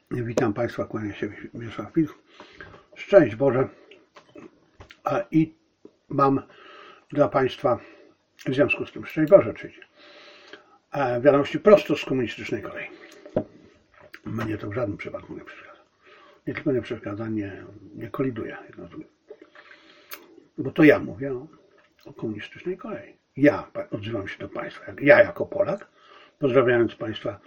Witam Państwa, kłania się Mieczysław Wilk. Szczęść Boże. I mam dla Państwa, w związku z tym, szczęść Boże oczywiście, wiadomości prosto z komunistycznej Korei. Mnie to w żadnym przypadku nie przeszkadza. Nie tylko nie przeszkadza, nie koliduje jedno z drugim. Bo to ja mówię o komunistycznej Korei. Ja odzywam się do Państwa, ja jako Polak, pozdrawiając Państwa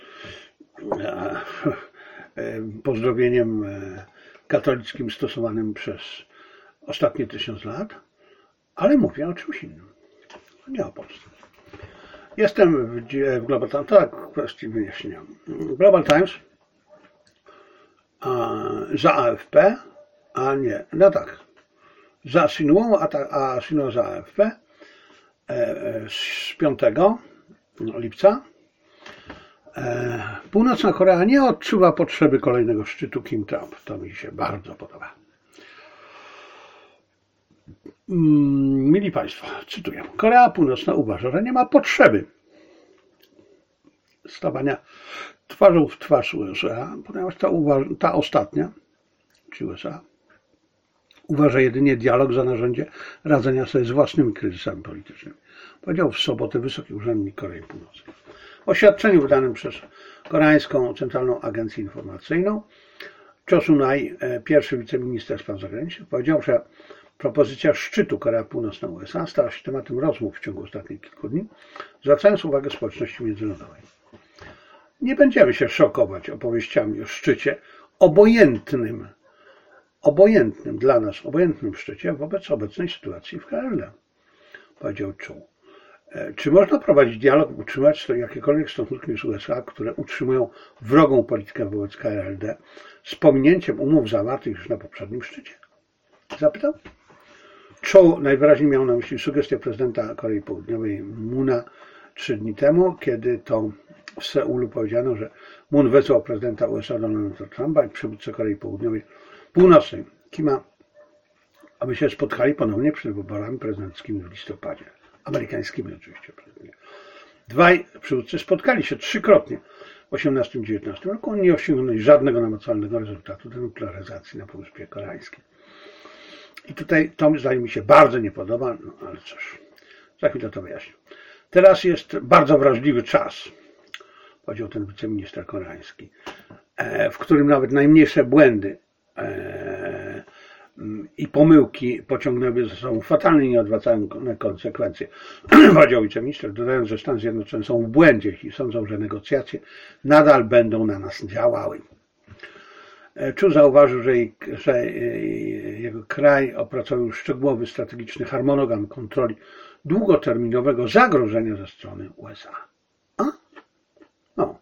pozdrowieniem katolickim stosowanym przez ostatnie 1000 lat, ale mówię o czymś innym, nie o Polsce. Jestem w Global Times, tak właściwie wyjaśniam. Global Times za AFP, a nie, no tak, za Sinua, a Sinua za AFP z 5 lipca. Północna Korea nie odczuwa potrzeby kolejnego szczytu Kim-Trump. To mi się bardzo podoba. Mili Państwo, cytuję. Korea Północna uważa, że nie ma potrzeby stawania twarzą w twarz USA, ponieważ ta ostatnia, czyli USA, uważa jedynie dialog za narzędzie radzenia sobie z własnymi kryzysami politycznymi. Powiedział w sobotę wysoki urzędnik Korei Północnej. W oświadczeniu wydanym przez Koreańską Centralną Agencję Informacyjną Cho Sun-ai, pierwszy wiceminister spraw zagranicznych, powiedział, że propozycja szczytu Korea Północna-USA stała się tematem rozmów w ciągu ostatnich kilku dni, zwracając uwagę społeczności międzynarodowej. Nie będziemy się szokować opowieściami o szczycie obojętnym dla nas, obojętnym szczycie wobec obecnej sytuacji w KRL, powiedział Cho. Czy można prowadzić dialog, utrzymać jakiekolwiek stosunki z USA, które utrzymują wrogą politykę wobec KRLD z pominięciem umów zawartych już na poprzednim szczycie? Zapytał. Cho najwyraźniej miał na myśli sugestię prezydenta Korei Południowej Moona 3 dni temu, kiedy to w Seulu powiedziano, że Moon wezwał prezydenta USA Donalda Trumpa i przywódcę Korei Północnej Kima, aby się spotkali ponownie przed wyborami prezydenckimi w listopadzie. Amerykańskimi oczywiście. Dwaj przywódcy spotkali się 3-krotnie w 18-19 roku. Oni nie osiągnęli żadnego namacalnego rezultatu denuklearyzacji na Półwyspie Koreańskim. I tutaj to zdaje mi się bardzo nie podoba, no ale cóż, za chwilę to wyjaśnię. Teraz jest bardzo wrażliwy czas, powiedział ten wiceminister koreański, w którym nawet najmniejsze błędy i pomyłki pociągnęły ze sobą fatalne i nieodwracalne konsekwencje. Powiedział wiceminister, dodając, że Stany Zjednoczone są w błędzie i sądzą, że negocjacje nadal będą na nas działały. Chu zauważył, że jego kraj opracował już szczegółowy strategiczny harmonogram kontroli długoterminowego zagrożenia ze strony USA. No.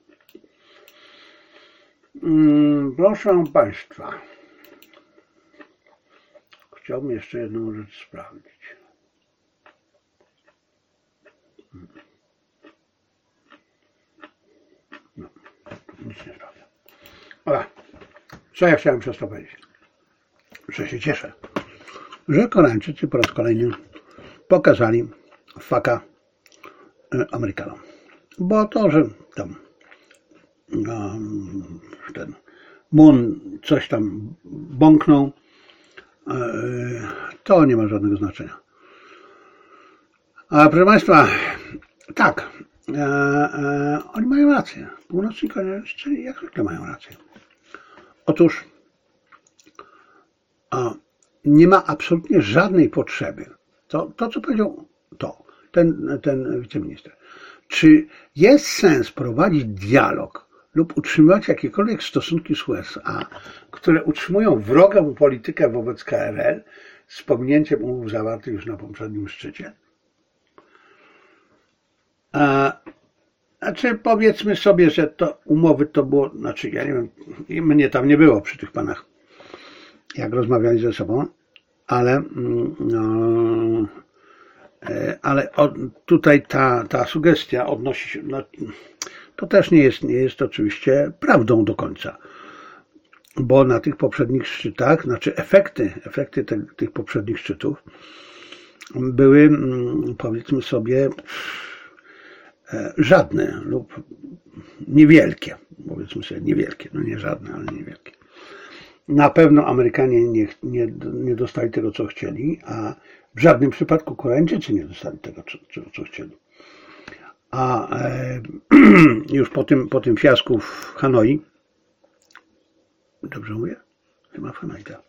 Proszę Państwa, chciałbym jeszcze jedną rzecz sprawdzić. No, nic nie sprawdzę. Dobra, co ja chciałem przez to powiedzieć? Że się cieszę, że Koreańczycy po raz kolejny pokazali faka Amerykanom. Bo to, że tam ten Moon coś tam bąknął, to nie ma żadnego znaczenia. A proszę Państwa, tak, oni mają rację. Północni Koreańczycy jak zwykle mają rację. Otóż nie ma absolutnie żadnej potrzeby. To co powiedział ten wiceminister. Czy jest sens prowadzić dialog lub utrzymywać jakiekolwiek stosunki z USA, które utrzymują wrogą politykę wobec KRL z pominięciem umów zawartych już na poprzednim szczycie? Znaczy powiedzmy sobie, że to umowy to było, znaczy ja nie wiem, mnie tam nie było przy tych panach, jak rozmawiali ze sobą, ale tutaj ta sugestia odnosi się, no, to też nie jest oczywiście prawdą do końca, bo na tych poprzednich szczytach, znaczy efekty tych poprzednich szczytów były, powiedzmy sobie, żadne lub niewielkie, powiedzmy sobie niewielkie, no nie żadne, ale niewielkie. Na pewno Amerykanie nie dostali tego, co chcieli, a w żadnym przypadku Koreańczycy nie dostali tego, co chcieli. A już po tym fiasku w Hanoi, dobrze mówię? Chyba w Hanoi, tak.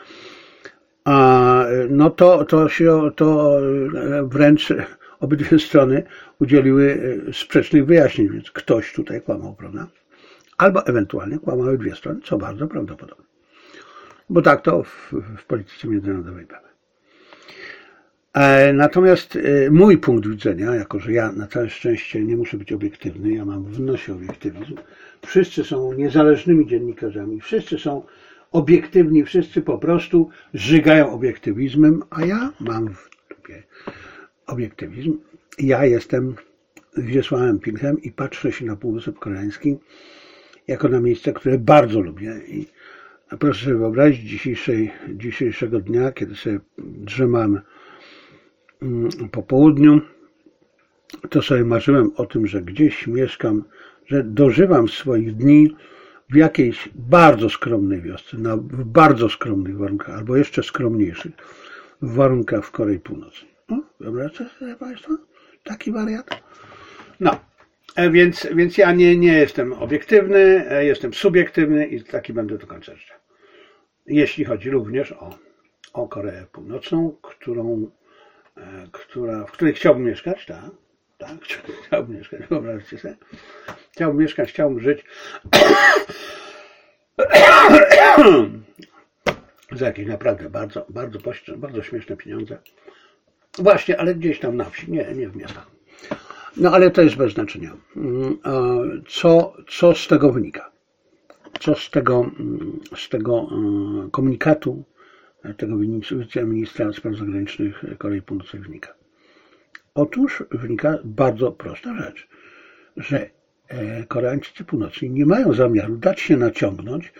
No to wręcz obydwie strony udzieliły sprzecznych wyjaśnień, więc ktoś tutaj kłamał, prawda? Albo ewentualnie kłamały dwie strony, co bardzo prawdopodobne. Bo tak to w polityce międzynarodowej bywa. Natomiast mój punkt widzenia, jako że ja na całe szczęście nie muszę być obiektywny, ja mam w nosie obiektywizm, wszyscy są niezależnymi dziennikarzami, wszyscy są obiektywni, wszyscy po prostu żygają obiektywizmem, a ja mam w dupie obiektywizm. Ja jestem Wiesławem Pilchem i patrzę się na Półwysep Koreański jako na miejsce, które bardzo lubię. I proszę sobie wyobrazić dzisiejszego dnia, kiedy sobie drzemam po południu, to sobie marzyłem o tym, że gdzieś mieszkam, że dożywam swoich dni w jakiejś bardzo skromnej wiosce, w bardzo skromnych warunkach, albo jeszcze skromniejszych warunkach w Korei Północnej. No, wyobraźcie sobie Państwo? Taki wariat? No, więc ja nie jestem obiektywny, jestem subiektywny i taki będę do końca życia. Jeśli chodzi również o Koreę Północną, w której chciałbym mieszkać, tak, chciałbym mieszkać, wyobraźcie sobie. Chciałbym mieszkać, chciałbym żyć za jakieś naprawdę bardzo śmieszne pieniądze. Właśnie, ale gdzieś tam na wsi, nie w miastach. No ale to jest bez znaczenia. Co z tego wynika? Co z tego komunikatu tego wiceministra spraw zagranicznych Korei Północnej wynika? Otóż wynika bardzo prosta rzecz, że Koreańczycy Północni nie mają zamiaru dać się naciągnąć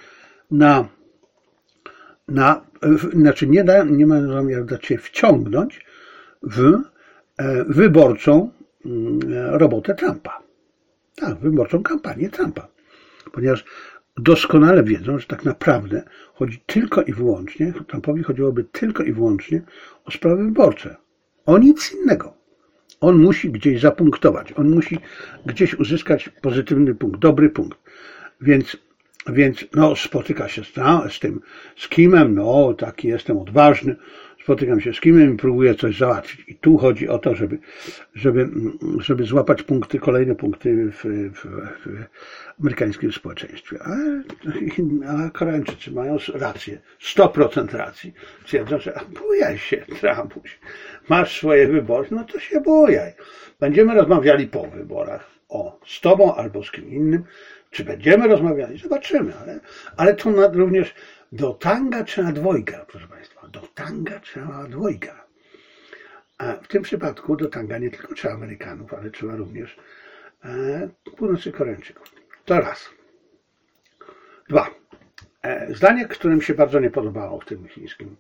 nie mają zamiaru dać się wciągnąć w wyborczą robotę Trumpa. Tak, wyborczą kampanię Trumpa. Ponieważ doskonale wiedzą, że tak naprawdę chodzi tylko i wyłącznie, Trumpowi chodziłoby tylko i wyłącznie o sprawy wyborcze. O nic innego. On musi gdzieś zapunktować. On musi gdzieś uzyskać pozytywny punkt, dobry punkt. Więc no, spotyka się z Kimem, no taki jestem odważny, spotykam się z Kimem i próbuję coś załatwić. I tu chodzi o to, żeby złapać kolejne punkty w amerykańskim społeczeństwie. A Koreańczycy mają rację, 100% racji. Twierdzą, że bujaj się, Trumpuś, masz swoje wybory, no to się bujaj. Będziemy rozmawiali po wyborach, z tobą albo z kim innym. Czy będziemy rozmawiali? Zobaczymy, ale to również do tanga trzeba dwojga, proszę Państwa. Do tanga trzeba dwojga. A w tym przypadku do tanga nie tylko trzeba Amerykanów, ale trzeba również północnych Koreańczyków. To raz. Dwa. Zdanie, które mi się bardzo nie podobało w tym chińskim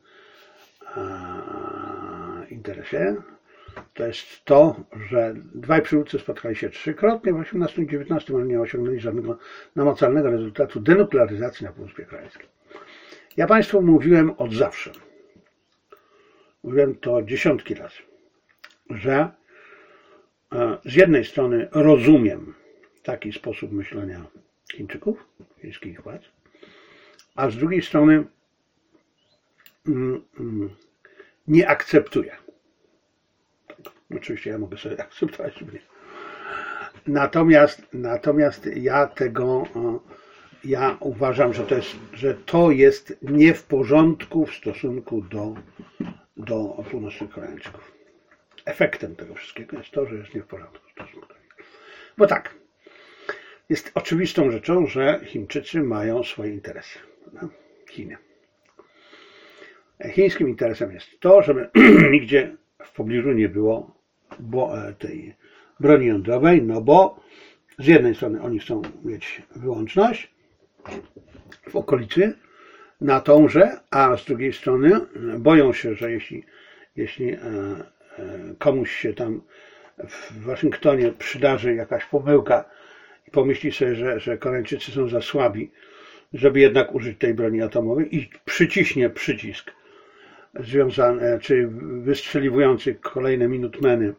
interesie, to jest to, że dwaj przywódcy spotkali się trzykrotnie w 18 i 19, ale nie osiągnęli żadnego namacalnego rezultatu denuklearyzacji na Półwyspie Koreańskim. Ja Państwu mówiłem od zawsze, mówiłem to dziesiątki razy, że z jednej strony rozumiem taki sposób myślenia Chińczyków, chińskich władz, a z drugiej strony nie akceptuję. Oczywiście ja mogę sobie akceptować lub nie. Natomiast ja uważam, że to jest nie w porządku w stosunku do północnych Koreańczyków. Efektem tego wszystkiego jest to, że jest nie w porządku w stosunku do nich. Bo tak, jest oczywistą rzeczą, że Chińczycy mają swoje interesy. Chiny. Chińskim interesem jest to, żeby nigdzie w pobliżu nie było tej broni jądrowej, no bo z jednej strony oni chcą mieć wyłączność w okolicy na tąże, a z drugiej strony boją się, że jeśli komuś się tam w Waszyngtonie przydarzy jakaś pomyłka i pomyśli sobie, że Koreańczycy są za słabi, żeby jednak użyć tej broni atomowej i przyciśnie przycisk związany, czy wystrzeliwujący kolejne Minutemeny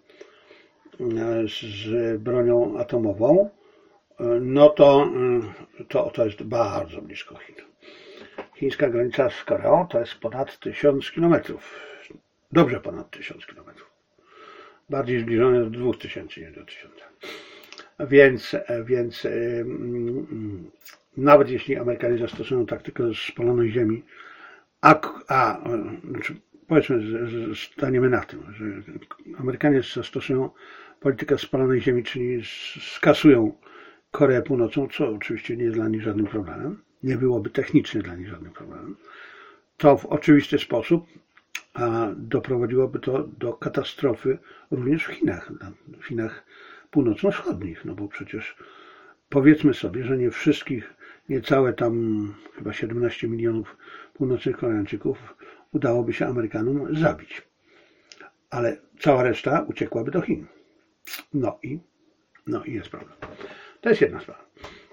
z bronią atomową, no to jest bardzo blisko Chin. Chińska granica z Koreą to jest ponad 1000 kilometrów. Dobrze ponad 1000 kilometrów. Bardziej zbliżone do 2000 niż do 1000. Więc nawet jeśli Amerykanie zastosują taktykę spalonej ziemi, znaczy powiedzmy, staniemy na tym, że Amerykanie zastosują politykę spalonej ziemi, czyli skasują Koreę Północną, co oczywiście nie jest dla nich żadnym problemem, nie byłoby technicznie dla nich żadnym problemem, to w oczywisty sposób doprowadziłoby to do katastrofy również w Chinach północno-wschodnich, no bo przecież powiedzmy sobie, że nie wszystkich, niecałe tam chyba 17 milionów północnych Koreańczyków udałoby się Amerykanom zabić, ale cała reszta uciekłaby do Chin. No i jest problem. To jest jedna sprawa.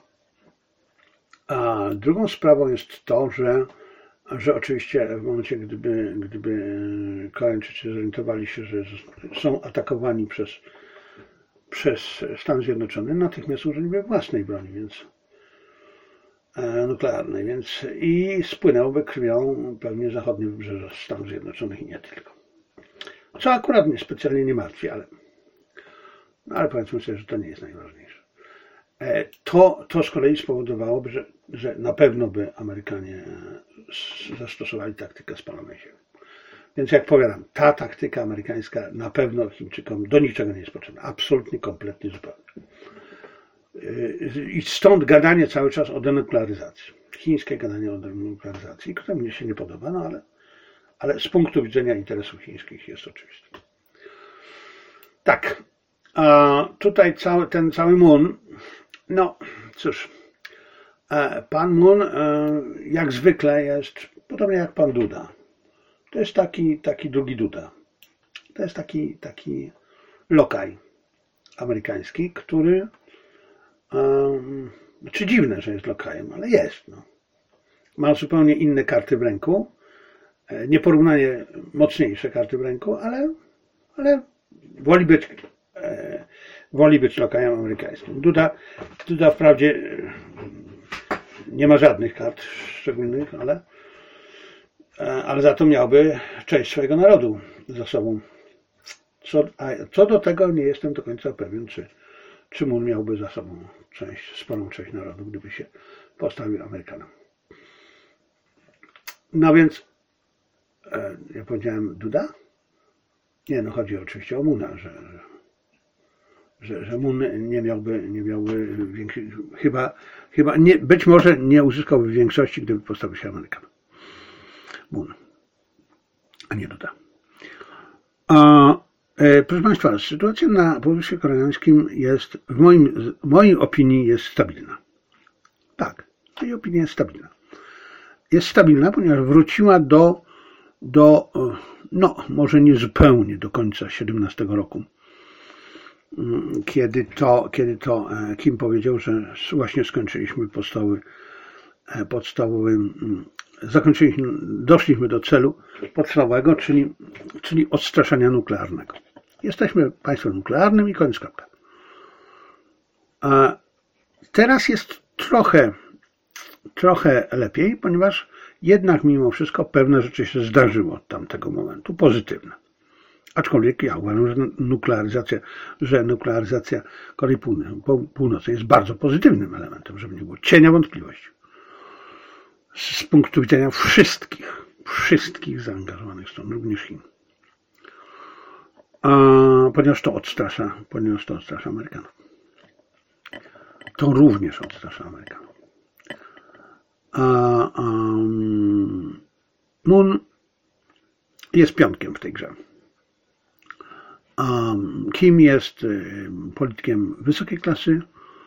A drugą sprawą jest to, że oczywiście w momencie, gdyby Koreańczycy zorientowali się, że są atakowani przez Stany Zjednoczone, natychmiast użyliby własnej broni, więc nuklearnej, więc i spłynęłoby krwią pewnie zachodnie wybrzeże Stanów Zjednoczonych i nie tylko. Co akurat mnie specjalnie nie martwi, ale powiedzmy sobie, że to nie jest najważniejsze. To z kolei spowodowałoby, że na pewno by Amerykanie zastosowali taktykę spalonej ziemi. Więc jak powiadam, ta taktyka amerykańska na pewno Chińczykom do niczego nie jest potrzebna. Absolutnie, kompletnie, zupełnie. I stąd gadanie cały czas o denuklearyzacji. Chińskie gadanie o denuklearyzacji, które mnie się nie podoba, no ale z punktu widzenia interesów chińskich jest oczywiste. Tak, a tutaj ten cały Moon, no cóż, pan Moon jak zwykle jest podobnie jak pan Duda. To jest taki drugi Duda. To jest taki lokaj amerykański, który czy dziwne, że jest lokajem, ale jest. No. Ma zupełnie inne karty w ręku, nieporównanie mocniejsze karty w ręku, ale woli być lokajem amerykańskim. Duda wprawdzie nie ma żadnych kart szczególnych, ale za to miałby część swojego narodu za sobą. Co do tego nie jestem do końca pewien, czy Moon miałby za sobą sporą część narodu, gdyby się postawił Amerykanom. No więc, ja powiedziałem Duda? Nie, no chodzi oczywiście o Moona, że Moon nie miałby większej, chyba nie, być może nie uzyskałby większości, gdyby postawił się Amerykanom. Moon, a nie Duda. Proszę Państwa, sytuacja na Półwyspie Koreańskim jest, w mojej opinii, jest stabilna. Tak, w mojej opinii jest stabilna. Jest stabilna, ponieważ wróciła do no może nie zupełnie do końca 2017 roku, kiedy to Kim powiedział, że właśnie skończyliśmy doszliśmy do celu podstawowego, czyli odstraszania nuklearnego. Jesteśmy państwem nuklearnym i koniec kropka. Teraz jest trochę lepiej, ponieważ jednak mimo wszystko pewne rzeczy się zdarzyło od tamtego momentu, pozytywne. Aczkolwiek ja uważam, że nuklearyzacja Korei Północnej jest bardzo pozytywnym elementem, żeby nie było cienia wątpliwości. Z punktu widzenia wszystkich zaangażowanych stron, również Chin. Ponieważ to odstrasza Amerykanów. To również odstrasza Amerykanów. Moon jest pionkiem w tej grze. Kim jest politykiem wysokiej klasy,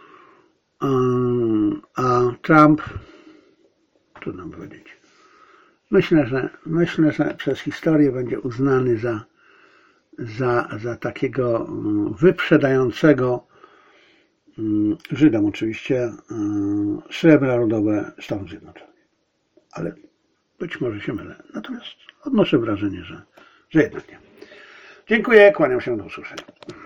a Trump, trudno powiedzieć. Myślę, że przez historię będzie uznany za takiego wyprzedającego Żydom oczywiście srebra rodowe Stanów Zjednoczonych. Ale być może się mylę. Natomiast odnoszę wrażenie, że jednak nie. Dziękuję, kłaniam się, do usłyszenia.